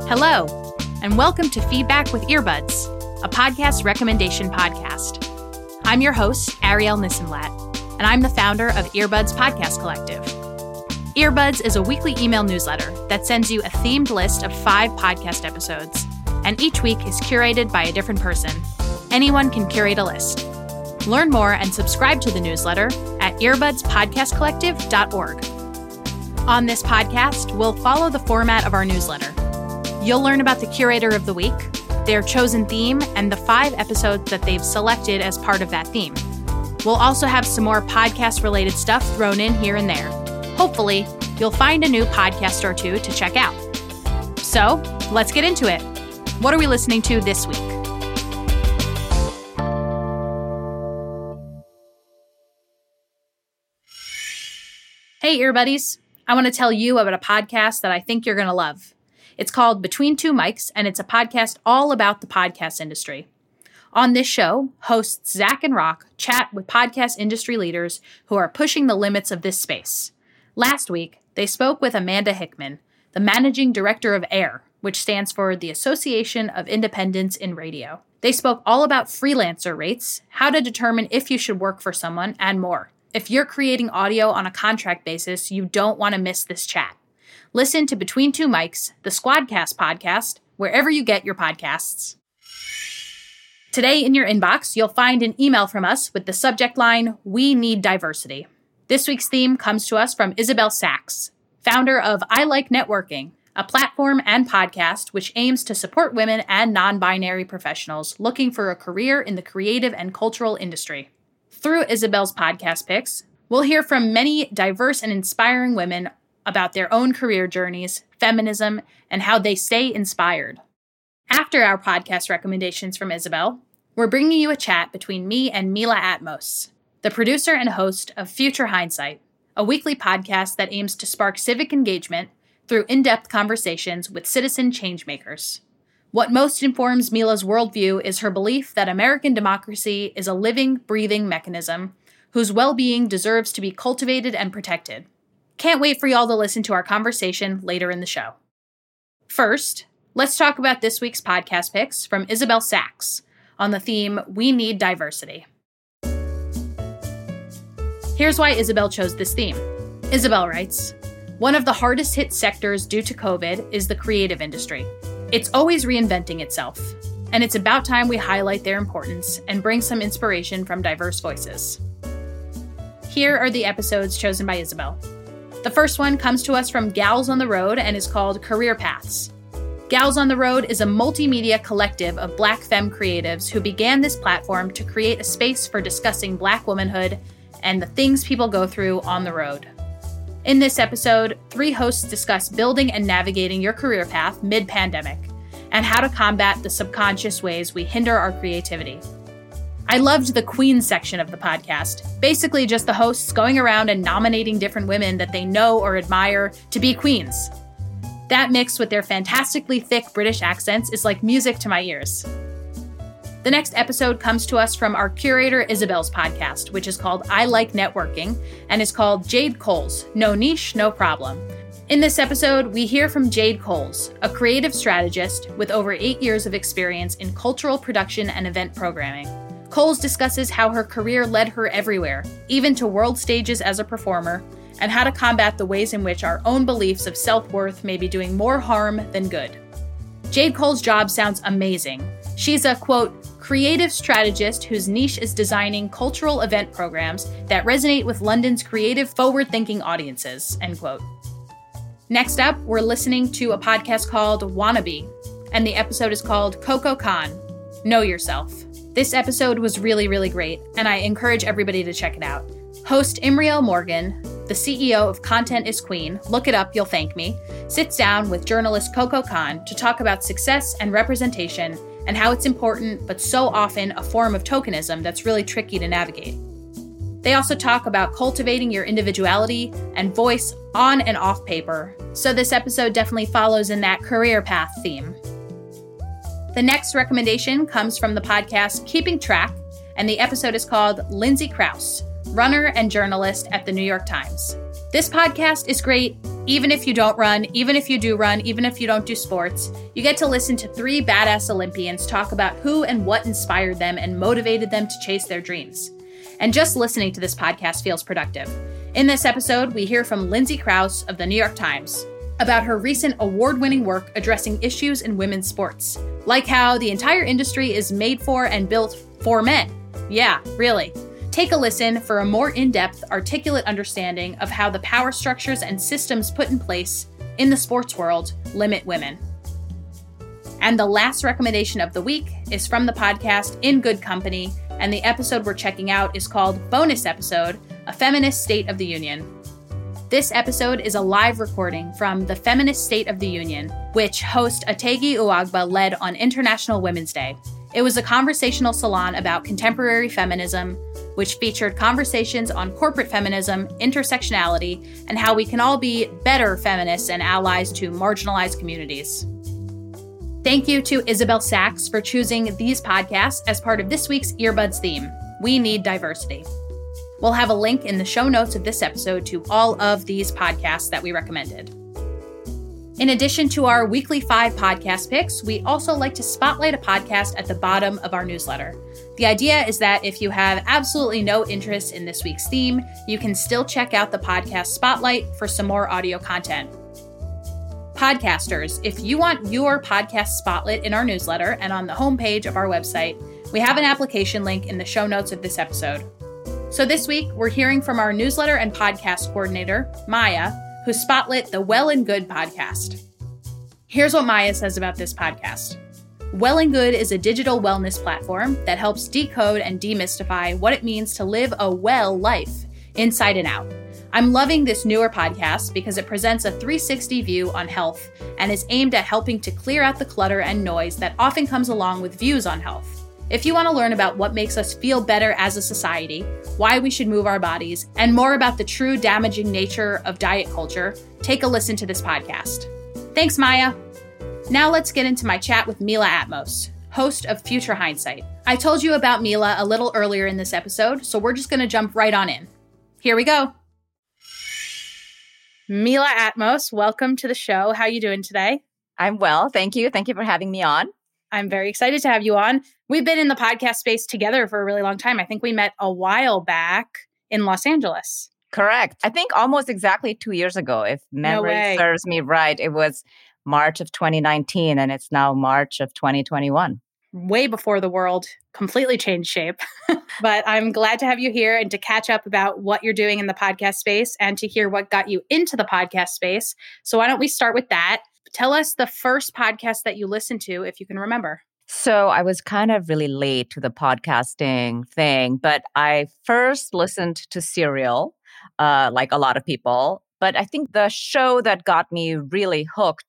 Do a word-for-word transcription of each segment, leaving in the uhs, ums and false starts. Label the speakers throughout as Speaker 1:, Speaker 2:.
Speaker 1: Hello, and welcome to Feedback with Earbuds, a podcast recommendation podcast. I'm your host, Ariel Nissenblatt, and I'm the founder of Earbuds Podcast Collective. Earbuds is a weekly email newsletter that sends you a themed list of five podcast episodes, and each week is curated by a different person. Anyone can curate a list. Learn more and subscribe to the newsletter at earbuds podcast collective dot org. On this podcast, we'll follow the format of our newsletter. You'll learn about the curator of the week, their chosen theme, and the five episodes that they've selected as part of that theme. We'll also have some more podcast-related stuff thrown in here and there. Hopefully, you'll find a new podcast or two to check out. So, let's get into it. What are we listening to this week? Hey, Earbuddies. I want to tell you about a podcast that I think you're going to love. It's called Between Two Mics, and it's a podcast all about the podcast industry. On this show, hosts Zach and Rock chat with podcast industry leaders who are pushing the limits of this space. Last week, they spoke with Amanda Hickman, the managing director of AIR, which stands for the Association of Independents in Radio. They spoke all about freelancer rates, how to determine if you should work for someone, and more. If you're creating audio on a contract basis, you don't want to miss this chat. Listen to Between Two Mics, the Squadcast podcast, wherever you get your podcasts. Today in your inbox, you'll find an email from us with the subject line, We Need Diversity. This week's theme comes to us from Isabel Sachs, founder of I Like Networking, a platform and podcast which aims to support women and non-binary professionals looking for a career in the creative and cultural industry. Through Isabel's podcast picks, we'll hear from many diverse and inspiring women about their own career journeys, feminism, and how they stay inspired. After our podcast recommendations from Isabel, we're bringing you a chat between me and Mila Atmos, the producer and host of Future Hindsight, a weekly podcast that aims to spark civic engagement through in-depth conversations with citizen changemakers. What most informs Mila's worldview is her belief that American democracy is a living, breathing mechanism whose well-being deserves to be cultivated and protected. Can't wait for y'all to listen to our conversation later in the show. First, let's talk about this week's podcast picks from Isabel Sachs on the theme, We Need Diversity. Here's why Isabel chose this theme. Isabel writes, one of the hardest hit sectors due to COVID is the creative industry. It's always reinventing itself, and it's about time we highlight their importance and bring some inspiration from diverse voices. Here are the episodes chosen by Isabel. The first one comes to us from Gals on the Road and is called Career Paths. Gals on the Road is a multimedia collective of Black femme creatives who began this platform to create a space for discussing Black womanhood and the things people go through on the road. In this episode, three hosts discuss building and navigating your career path mid-pandemic and how to combat the subconscious ways we hinder our creativity. I loved the Queen section of the podcast, basically just the hosts going around and nominating different women that they know or admire to be queens. That mixed with their fantastically thick British accents is like music to my ears. The next episode comes to us from our curator Isabel's podcast, which is called I Like Networking and is called Jade Coles, No Niche, No Problem. In this episode, we hear from Jade Coles, a creative strategist with over eight years of experience in cultural production and event programming. Coles discusses how her career led her everywhere, even to world stages as a performer, and how to combat the ways in which our own beliefs of self-worth may be doing more harm than good. Jade Coles' job sounds amazing. She's a, quote, creative strategist whose niche is designing cultural event programs that resonate with London's creative, forward-thinking audiences, end quote. Next up, we're listening to a podcast called Wannabe, and the episode is called Coco Khan, Know Yourself. This episode was really, really great, and I encourage everybody to check it out. Host Imriel Morgan, the C E O of Content is Queen, look it up, you'll thank me, sits down with journalist Coco Khan to talk about success and representation and how it's important, but so often a form of tokenism that's really tricky to navigate. They also talk about cultivating your individuality and voice on and off paper, so this episode definitely follows in that career path theme. The next recommendation comes from the podcast Keeping Track, and the episode is called Lindsay Krause, runner and journalist at the New York Times. This podcast is great Even if you don't run, even if you do run, even if you don't do sports, you get to listen to three badass Olympians talk about who and what inspired them and motivated them to chase their dreams. And just listening to this podcast feels productive. In this episode, we hear from Lindsay Krause of the New York Times about her recent award-winning work addressing issues in women's sports, like how the entire industry is made for and built for men. Yeah, really. Take a listen for a more in-depth, articulate understanding of how the power structures and systems put in place in the sports world limit women. And the last recommendation of the week is from the podcast In Good Company, and the episode we're checking out is called Bonus Episode, A Feminist State of the Union. This episode is a live recording from the Feminist State of the Union, which host Ategi Uwagba led on International Women's Day. It was a conversational salon about contemporary feminism, which featured conversations on corporate feminism, intersectionality, and how we can all be better feminists and allies to marginalized communities. Thank you to Isabel Sachs for choosing these podcasts as part of this week's Earbuds theme, We Need Diversity. We'll have a link in the show notes of this episode to all of these podcasts that we recommended. In addition to our weekly five podcast picks, we also like to spotlight a podcast at the bottom of our newsletter. The idea is that if you have absolutely no interest in this week's theme, you can still check out the podcast Spotlight for some more audio content. Podcasters, if you want your podcast spotlight in our newsletter and on the homepage of our website, we have an application link in the show notes of this episode. So this week, we're hearing from our newsletter and podcast coordinator, Maya, who spotlit the Well and Good podcast. Here's what Maya says about this podcast. Well and Good is a digital wellness platform that helps decode and demystify what it means to live a well life, inside and out. I'm loving this newer podcast because it presents a three sixty view on health and is aimed at helping to clear out the clutter and noise that often comes along with views on health. If you want to learn about what makes us feel better as a society, why we should move our bodies, and more about the true damaging nature of diet culture, take a listen to this podcast. Thanks, Maya. Now let's get into my chat with Mila Atmos, host of Future Hindsight. I told you about Mila a little earlier in this episode, so we're just going to jump right on in. Here we go. Mila Atmos, welcome to the show. How are you doing today?
Speaker 2: I'm well, thank you. Thank you for having me on.
Speaker 1: I'm very excited to have you on. We've been in the podcast space together for a really long time. I think we met a while back in Los Angeles.
Speaker 2: Correct. I think almost exactly two years ago, if memory
Speaker 1: No
Speaker 2: serves me right. It was March of twenty nineteen, and it's now March of twenty twenty-one.
Speaker 1: Way before the world completely changed shape. But I'm glad to have you here and to catch up about what you're doing in the podcast space and to hear what got you into the podcast space. So why don't we start with that? Tell us the first podcast that you listened to, if you can remember.
Speaker 2: So I was kind of really late to the podcasting thing, but I first listened to Serial, uh, like a lot of people. But I think the show that got me really hooked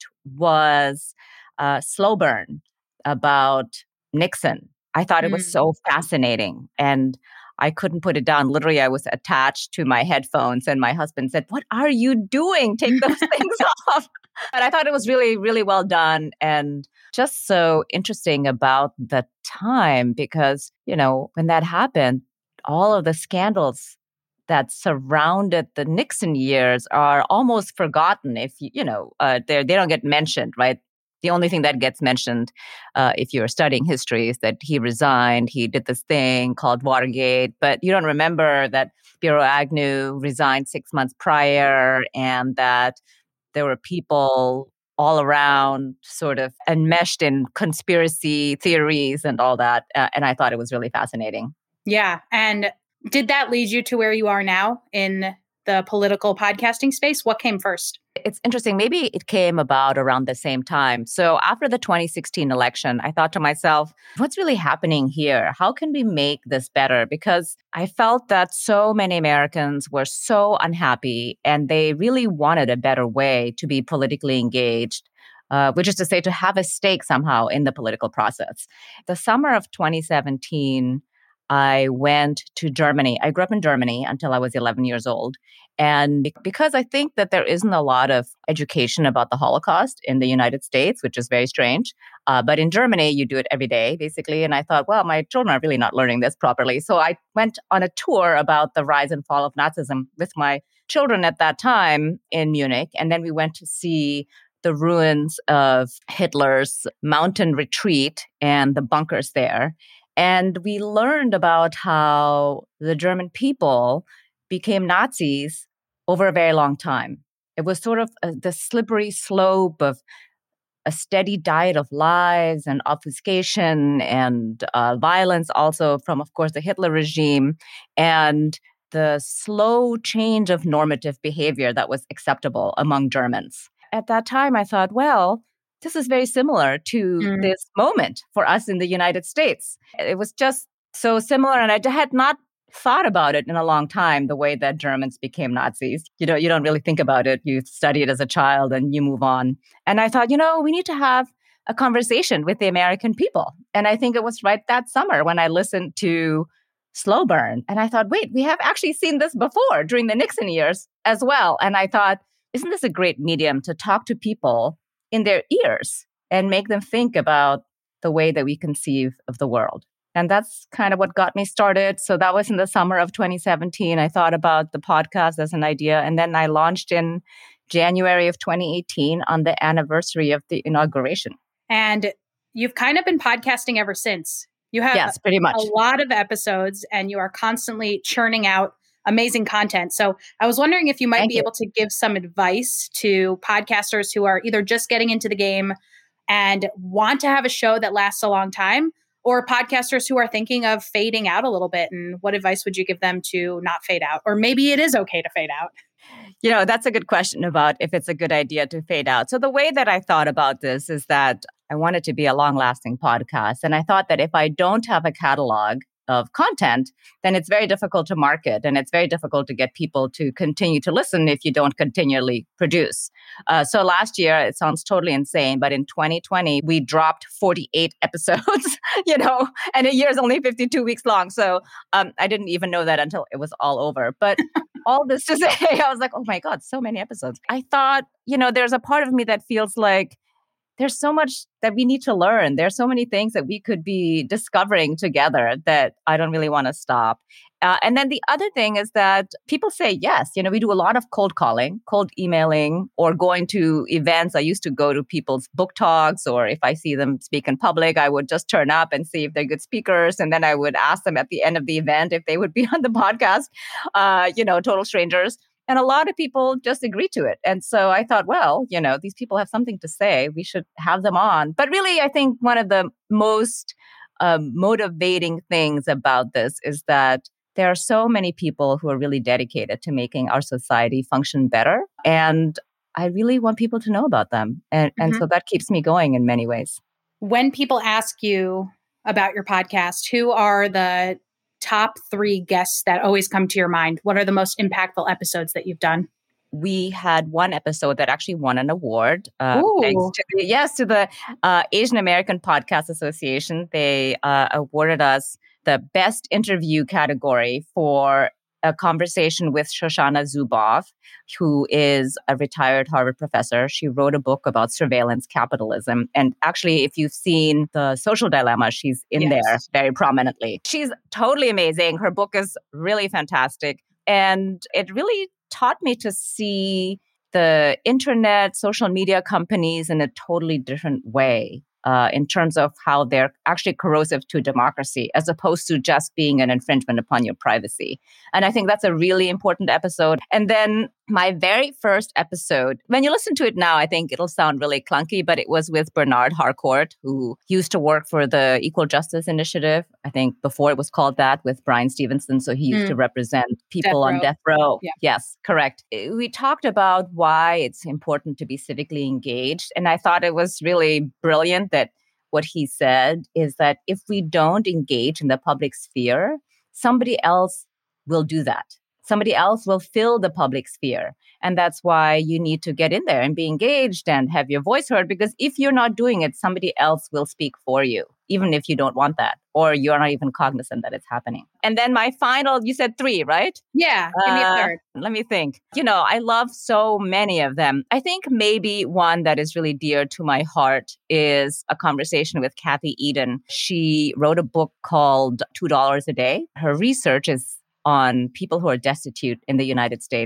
Speaker 2: was uh, Slow Burn about Nixon. I thought it was
Speaker 1: Mm.
Speaker 2: so fascinating, and I couldn't put it down. Literally, I was attached to my headphones, and my husband said, "What are you doing? Take those things off." But I thought it was really, really well done and just so interesting about the time because, you know, when that happened, all of the scandals that surrounded the Nixon years are almost forgotten. If, you you know, uh, they they don't get mentioned, right? The only thing that gets mentioned uh, if you're studying history is that he resigned, he did this thing called Watergate, but you don't remember that Spiro Agnew resigned six months prior and that there were people all around sort of enmeshed in conspiracy theories and all that. Uh, and I thought it was really fascinating.
Speaker 1: Yeah. And did that lead you to where you are now in the political podcasting space? What came first?
Speaker 2: It's interesting. Maybe it came about around the same time. So after the twenty sixteen election, I thought to myself, what's really happening here? How can we make this better? Because I felt that so many Americans were so unhappy and they really wanted a better way to be politically engaged, uh, which is to say to have a stake somehow in the political process. The summer of twenty seventeen, I went to Germany. I grew up in Germany until I was eleven years old. And because I think that there isn't a lot of education about the Holocaust in the United States, which is very strange. Uh, but in Germany, you do it every day, basically. And I thought, well, my children are really not learning this properly. So I went on a tour about the rise and fall of Nazism with my children at that time in Munich. And then we went to see the ruins of Hitler's mountain retreat and the bunkers there. And we learned about how the German people became Nazis over a very long time. It was sort of a, the slippery slope of a steady diet of lies and obfuscation and uh, violence, also from, of course, the Hitler regime, and the slow change of normative behavior that was acceptable among Germans. At that time, I thought, well, this is very similar to mm. this moment for us in the United States. It was just so similar, and I had not thought about it in a long time, the way that Germans became Nazis. You know, you don't really think about it. You study it as a child and you move on. And I thought, you know, we need to have a conversation with the American people. And I think it was right that summer when I listened to Slow Burn. And I thought, wait, we have actually seen this before during the Nixon years as well. And I thought, isn't this a great medium to talk to people in their ears and make them think about the way that we conceive of the world? And that's kind of what got me started. So that was in the summer of twenty seventeen. I thought about the podcast as an idea. And then I launched in January of twenty eighteen on the anniversary of the inauguration.
Speaker 1: And you've kind of been podcasting ever since. You have
Speaker 2: yes, pretty much.
Speaker 1: a lot of episodes and you are constantly churning out amazing content. So I was wondering if you might
Speaker 2: Thank
Speaker 1: be
Speaker 2: you.
Speaker 1: able to give some advice to podcasters who are either just getting into the game and want to have a show that lasts a long time, or podcasters who are thinking of fading out a little bit. And what advice would you give them to not fade out? Or maybe it is okay to fade out.
Speaker 2: You know, that's a good question about if it's a good idea to fade out. So the way that I thought about this is that I want it to be a long-lasting podcast. And I thought that if I don't have a catalog of content, then it's very difficult to market and it's very difficult to get people to continue to listen if you don't continually produce. Uh, so last year, it sounds totally insane, but in twenty twenty, we dropped forty-eight episodes, you know, and a year is only fifty-two weeks long. So um, I didn't even know that until it was all over. But all this to say, I was like, oh my God, so many episodes. I thought, you know, there's a part of me that feels like there's so much that we need to learn. There's so many things that we could be discovering together that I don't really want to stop. Uh, and then the other thing is that people say, yes, you know, we do a lot of cold calling, cold emailing, or going to events. I used to go to people's book talks, or if I see them speak in public, I would just turn up and see if they're good speakers. And then I would ask them at the end of the event if they would be on the podcast, uh, you know, total strangers. And a lot of people just agree to it. And so I thought, well, you know, these people have something to say. We should have them on. But really, I think one of the most um, motivating things about this is that there are so many people who are really dedicated to making our society function better. And I really want people to know about them. And, mm-hmm. and so that keeps me going in many ways.
Speaker 1: When people ask you about your podcast, who are the top three guests that always come to your mind? What are the most impactful episodes that you've done?
Speaker 2: We had one episode that actually won an award. Uh, thanks to the, yes, to the uh, Asian American Podcast Association. They uh, awarded us the best interview category for a conversation with Shoshana Zuboff, who is a retired Harvard professor. She wrote a book about surveillance capitalism. And actually, if you've seen The Social Dilemma, she's in yes. there very prominently. She's totally amazing. Her book is really fantastic. And it really taught me to see the internet, social media companies in a totally different way. Uh, in terms of how they're actually corrosive to democracy, as opposed to just being an infringement upon your privacy. And I think that's a really important episode. And then my very first episode, when you listen to it now, I think it'll sound really clunky, but it was with Bernard Harcourt, who used to work for the Equal Justice Initiative. I think before it was called that, with Bryan Stevenson. So he used mm. to represent people death on row. death row. Yeah. Yes, correct. We talked about why it's important to be civically engaged. And I thought it was really brilliant that what he said is that if we don't engage in the public sphere, somebody else will do that. Somebody else will fill the public sphere. And that's why you need to get in there and be engaged and have your voice heard, because if you're not doing it, somebody else will speak for you, even if you don't want that, or you're not even cognizant that it's happening. And then my final, you said three, right?
Speaker 1: Yeah, give me a third.
Speaker 2: Uh, let me think. You know, I love so many of them. I think maybe one that is really dear to my heart is a conversation with Kathy Eden. She wrote a book called two dollars a day. Her research is on people who are destitute in the United States.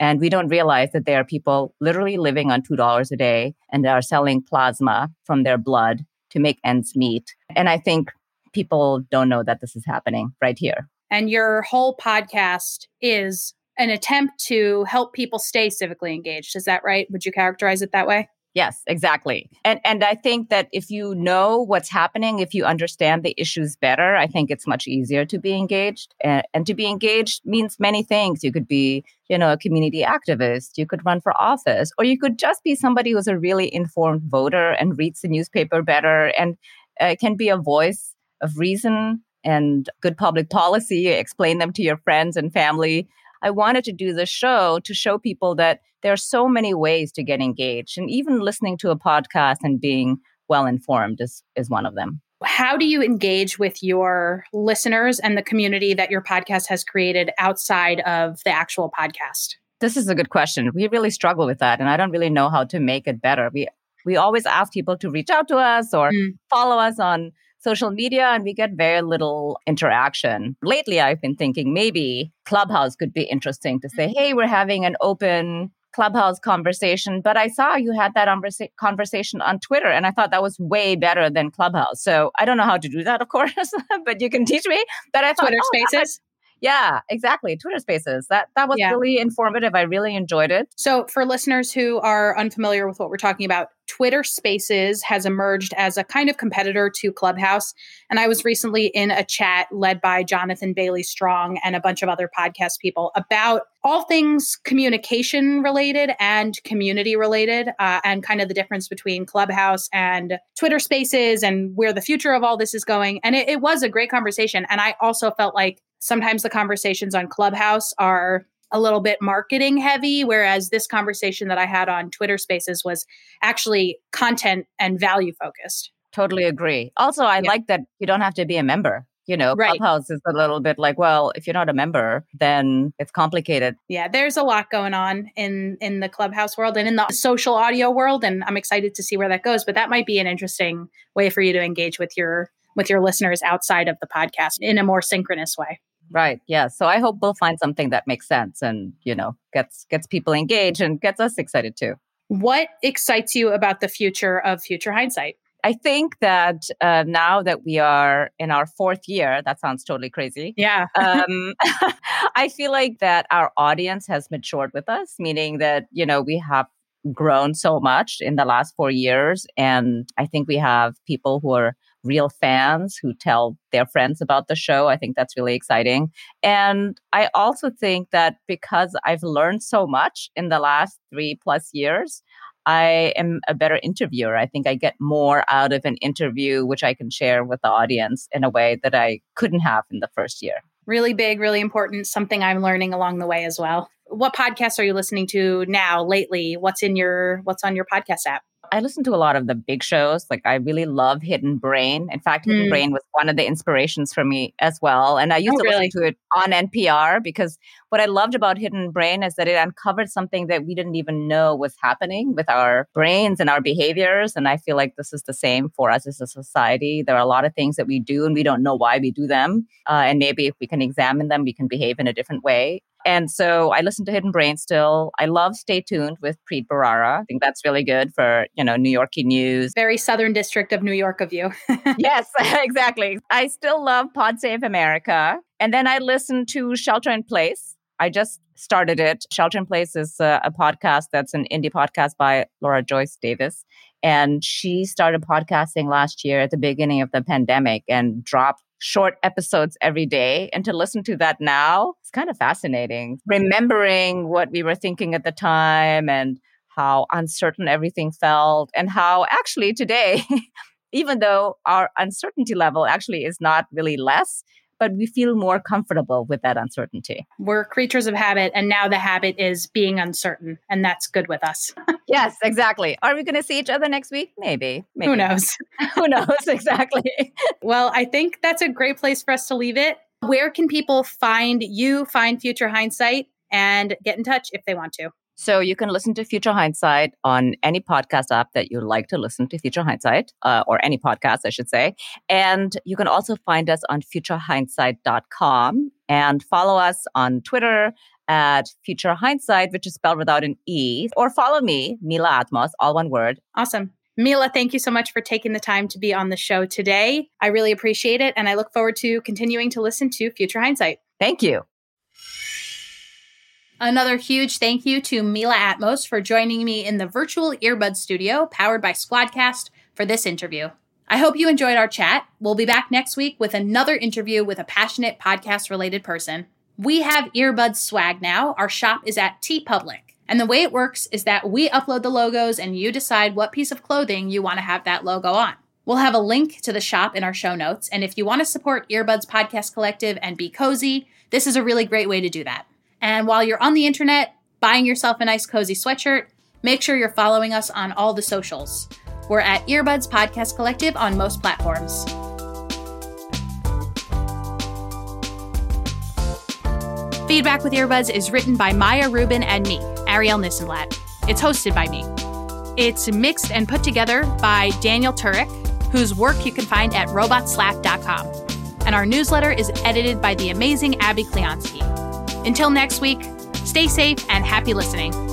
Speaker 2: And we don't realize that there are people literally living on two dollars a day and they are selling plasma from their blood to make ends meet. And I think people don't know that this is happening right here.
Speaker 1: And your whole podcast is an attempt to help people stay civically engaged. Is that right? Would you characterize it that way?
Speaker 2: Yes, exactly. And and I think that if you know what's happening, if you understand the issues better, I think it's much easier to be engaged. And, and to be engaged means many things. You could be, you know, a community activist, you could run for office, or you could just be somebody who's a really informed voter and reads the newspaper better and uh, can be a voice of reason and good public policy, explain them to your friends and family. I wanted to do this show to show people that there are so many ways to get engaged. And even listening to a podcast and being well-informed is, is one of them.
Speaker 1: How do you engage with your listeners and the community that your podcast has created outside of the actual podcast?
Speaker 2: This is a good question. We really struggle with that. And I don't really know how to make it better. We we always ask people to reach out to us or mm. follow us on social media, and we get very little interaction. Lately, I've been thinking maybe Clubhouse could be interesting to say, hey, we're having an open Clubhouse conversation. But I saw you had that conversation on Twitter, and I thought that was way better than Clubhouse. So I don't know how to do that, of course, but you can teach me. But I thought,
Speaker 1: Twitter
Speaker 2: oh,
Speaker 1: Spaces?
Speaker 2: Yeah, exactly. Twitter Spaces. That that was yeah. really informative. I really enjoyed it.
Speaker 1: So for listeners who are unfamiliar with what we're talking about, Twitter Spaces has emerged as a kind of competitor to Clubhouse. And I was recently in a chat led by Jonathan Bailey Strong and a bunch of other podcast people about all things communication related and community related, uh, and kind of the difference between Clubhouse and Twitter Spaces and where the future of all this is going. And it, it was a great conversation. And I also felt like sometimes the conversations on Clubhouse are a little bit marketing heavy, whereas this conversation that I had on Twitter Spaces was actually content and value focused.
Speaker 2: Totally agree. Also, I yeah. like that you don't have to be a member. You know, right. Clubhouse is a little bit like, well, if you're not a member, then it's complicated.
Speaker 1: Yeah, there's a lot going on in, in the Clubhouse world and in the social audio world, and I'm excited to see where that goes. But that might be an interesting way for you to engage with your with your listeners outside of the podcast in a more synchronous way.
Speaker 2: Right. Yeah. So I hope we'll find something that makes sense and, you know, gets gets people engaged and gets us excited too.
Speaker 1: What excites you about the future of Future Hindsight?
Speaker 2: I think that uh, now that we are in our fourth year, that sounds totally crazy.
Speaker 1: Yeah.
Speaker 2: um, I feel like that our audience has matured with us, meaning that, you know, we have grown so much in the last four years. And I think we have people who are real fans who tell their friends about the show. I think that's really exciting. And I also think that because I've learned so much in the last three plus years, I am a better interviewer. I think I get more out of an interview, which I can share with the audience in a way that I couldn't have in the first year.
Speaker 1: Really big, really important, something I'm learning along the way as well. What podcasts are you listening to now, lately? What's in your, what's on your podcast app?
Speaker 2: I listen to a lot of the big shows. Like I really love Hidden Brain. In fact, Hidden mm. Brain was one of the inspirations for me as well. And I used oh, to really? listen to it on N P R because what I loved about Hidden Brain is that it uncovered something that we didn't even know was happening with our brains and our behaviors. And I feel like this is the same for us as a society. There are a lot of things that we do and we don't know why we do them. Uh, and maybe if we can examine them, we can behave in a different way. And so I listen to Hidden Brain still. I love Stay Tuned with Preet Bharara. I think that's really good for, you know, New Yorkie news.
Speaker 1: Very Southern District of New York of you.
Speaker 2: Yes, exactly. I still love Pod Save America. And then I listen to Shelter in Place. I just started it. Shelter in Place is a, a podcast that's an indie podcast by Laura Joyce Davis. And she started podcasting last year at the beginning of the pandemic and dropped short episodes every day. And to listen to that now, it's kind of fascinating. Remembering what we were thinking at the time and how uncertain everything felt and how actually today, even though our uncertainty level actually is not really less, but we feel more comfortable with that uncertainty.
Speaker 1: We're creatures of habit, and now the habit is being uncertain, and that's good with us.
Speaker 2: Yes, exactly. Are we going to see each other next week? Maybe. Maybe.
Speaker 1: Who knows?
Speaker 2: Who knows? Exactly.
Speaker 1: Well, I think that's a great place for us to leave it. Where can people find you, find Future Hindsight, and get in touch if they want to?
Speaker 2: So you can listen to Future Hindsight on any podcast app that you like to listen to Future Hindsight, uh, or any podcast, I should say. And you can also find us on future hindsight dot com and follow us on Twitter at Future Hindsight, which is spelled without an E, or follow me, Mila Atmos, all one word.
Speaker 1: Awesome. Mila, thank you so much for taking the time to be on the show today. I really appreciate it, and I look forward to continuing to listen to Future Hindsight.
Speaker 2: Thank you.
Speaker 1: Another huge thank you to Mila Atmos for joining me in the virtual earbud studio powered by Squadcast for this interview. I hope you enjoyed our chat. We'll be back next week with another interview with a passionate podcast-related person. We have earbuds swag now. Our shop is at TeePublic. And the way it works is that we upload the logos and you decide what piece of clothing you want to have that logo on. We'll have a link to the shop in our show notes. And if you want to support Earbuds Podcast Collective and be cozy, this is a really great way to do that. And while you're on the internet, buying yourself a nice cozy sweatshirt, make sure you're following us on all the socials. We're at Earbuds Podcast Collective on most platforms. Feedback with Earbuds is written by Maya Rubin and me, Ariel Nissenblatt. It's hosted by me. It's mixed and put together by Daniel Turek, whose work you can find at robot slap dot com. And our newsletter is edited by the amazing Abby Kleonsky. Until next week, stay safe and happy listening.